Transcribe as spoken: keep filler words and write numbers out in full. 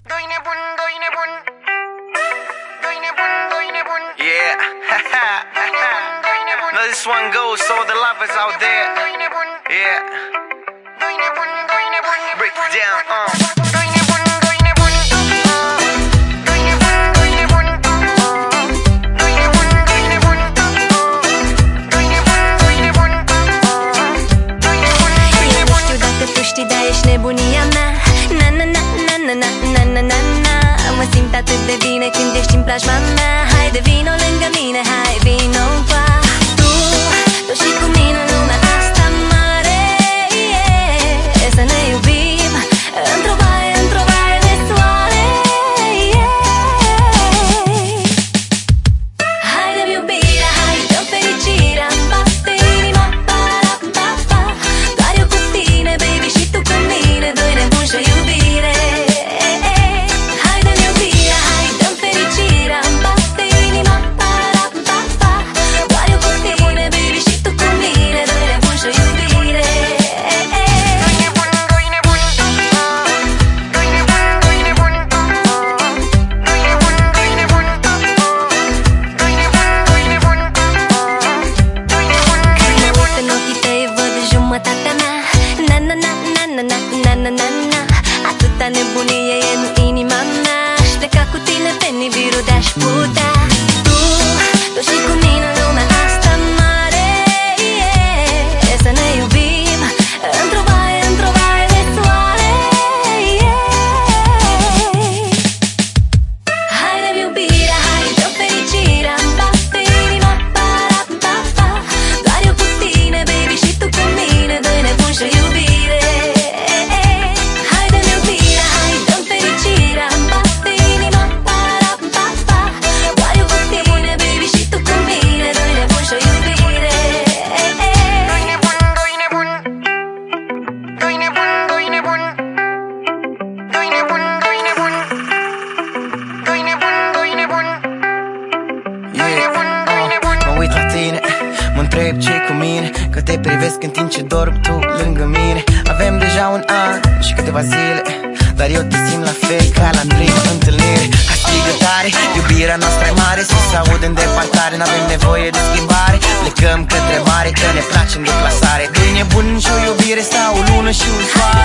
Doi nebun, doi nebun. Doi nebun, doi nebun. Yeah. Doi nebun. Now this one goes to all the lovers out there. Doi nebun. Yeah. Doi nebun, doi nebun. Break it down. Uh. Doi nebun, doi nebun. Doi nebun, doi nebun. Doi nebun, doi nebun. Doi nebun, doi nebun. Doi nebun, doi nebun. Eu știu dacă tu știi, dar ești nebunia mea. Na na na na na na na na na na. Mă simt atât de bine când ești în preajma mea. Haide vino lângă mine, hai vino qua. Tu, tu și cu mine în lumea asta mare, yeah. Să ne iubim într-o baie, într-o baie de soare, yeah. Haide-mi iubirea, hai dă fericirea, îmi bate inima, pa-ra-pa-pa. Doar eu cu tine, baby, și tu cu mine, doi nebuni și o iubire. Haide-mi iubirea, hai dă fericirea, îmi bate inima, pa-ra-pa-pa. Doar eu cu tine, baby, și tu cu mine, doi nebuni și o iubire. Doi nebun, doi nebun. Doi nebun, doi nebun. Doi nebun, doi nebun. Doi nebun, doi nebun. Doi nebun, doi Mă nebun. uit în ochii tăi, văd jumătatea mea. Na na na na na na na na na na. Atâta nebunie e în inima mea. Aș pleca cu tine pe Nibiru de-aș putea. Tu, tu și cu mine în lumea asta mare, yeah. Să ne iubim într-o baie, într-o baie de soare, yeah. Haide-mi iubirea, hai dă fericirea, îmi bate inima, pa-ra-pa-pa. Doar eu cu tine, baby, și tu cu mine, doi nebuni și o iubire. Haide-mi iubirea, hai dă fericirea, îmi bate inima, pa-ra-pa-pa. Doar eu cu tine, baby, și tu cu mine, doi nebuni și o iubire. Doi nebun, doi nebun. Doi nebun, doi nebun. Doi nebun, doi nebun. Doi nebun, doi nebun. Doi nebun, doi nebun. Mă uit la tine, mă întreb ce-i cu mine, că te privesc în timp ce dorm tu lângă mine. Avem deja un an și câteva zile, dar eu te simt la fel ca la prima întâlnire. Hai strigă tare, iubirea noastră e mare, să se aude în depărtare, n-avem nevoie de schimbare. Plecăm către mare, că ne place în deplasare. Doi nebuni și o iubire, sau o lună și un soare.